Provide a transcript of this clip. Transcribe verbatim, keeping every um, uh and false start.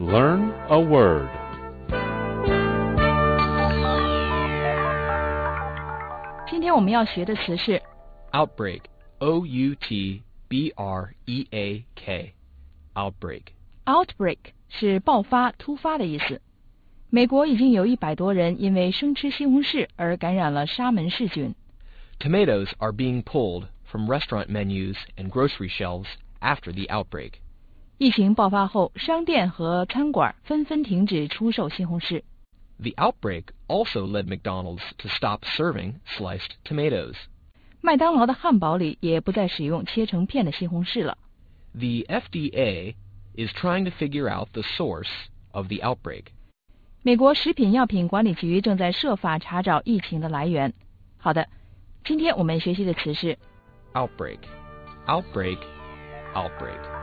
Learn a word. Today 今天我们要学的词是 outbreak, O U T B R E A K, outbreak. outbreak 是爆发、突发的意思。美国已经有一百多人因为生吃西红柿而感染了沙门氏菌。 Tomatoes are being pulled from restaurant menus and grocery shelves after the outbreak. 疫情爆发后，商店和餐馆纷纷停止出售西红柿。 The outbreak also led McDonald's to stop serving sliced tomatoes. 麦当劳的汉堡里也不再使用切成片的西红柿了。 The F D A is trying to figure out the source of the outbreak. 美国食品药品管理局正在设法查找疫情的来源。好的，今天我们学习的词是 outbreak, outbreak, outbreak.